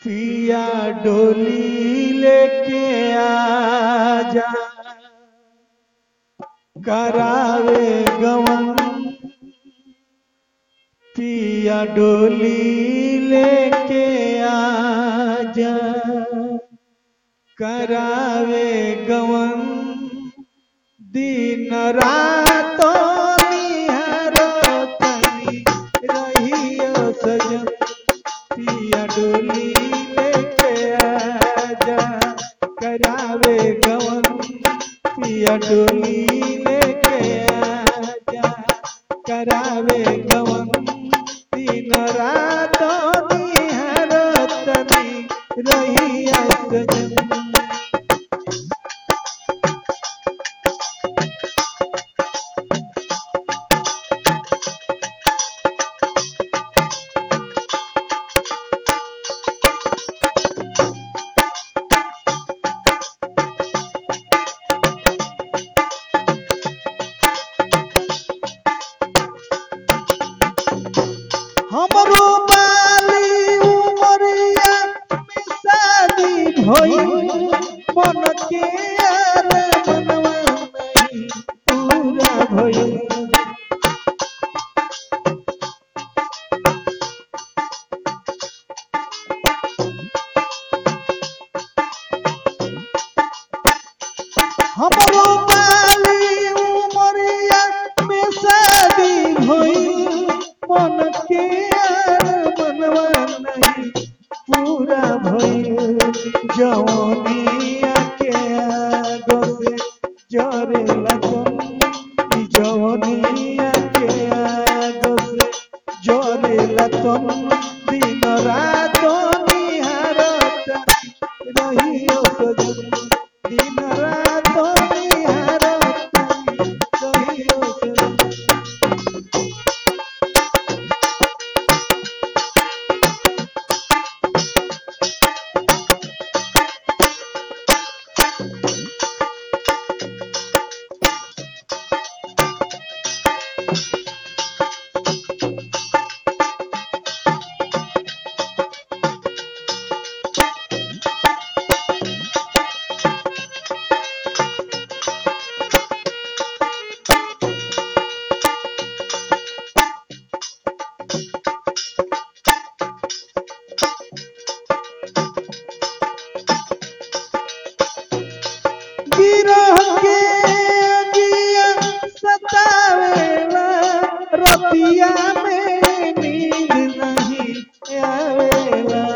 पिया डोली लेके आजा करावे गवन। पिया डोली लेके आजा करावे गवन। दिन रातो निहारो तनी रहियो सजन। पिया डोली लेके आजा करावे गवन। पिया डोली लेके आजा करावे गवन। दिन रातो निहारो तनी रहियो सजन। हमरो बाली उमरिया में शादी भइल। मन के यार मनवा नहीं पूरा भइल। हमरो बाली उमरिया में शादी भइल। मन के मनवा नहीं पूरा भइल। जवनिया के आगो से जरेला तन। जवनिया के आगो से जरेला तन। दिन रात निहारत रहियो सजन। दिन रात निहारत रहियो सजन। गिरह के अगिया सतावेला। रतिया में नींद नहीं आवेला।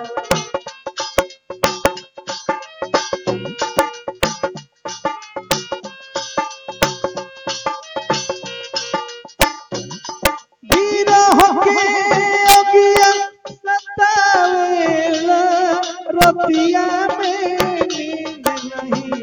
गिरह के अगिया सतावेला। रतिया में नींद नहीं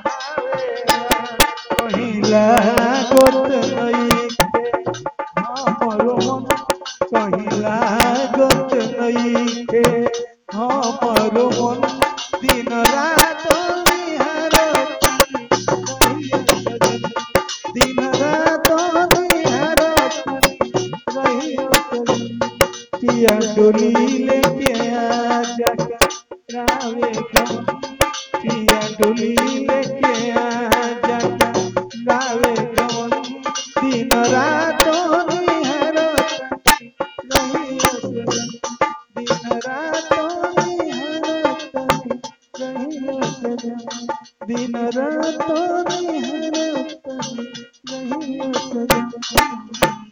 कहिला गोत नइखे हमरो मन। कहिला गोत नइखे हमरो मन। दिन रात निहारत रहियो सजन। दिन रात निहारत रहियो सजन। पिया डोली लेके आजा करावे गवन। पिया डोली लेके आजा करावे गवन। दिन रात निहारत रहियो सजन। दिन रात निहारत रहियो सजन। दिन रात निहारत रहियो सजन।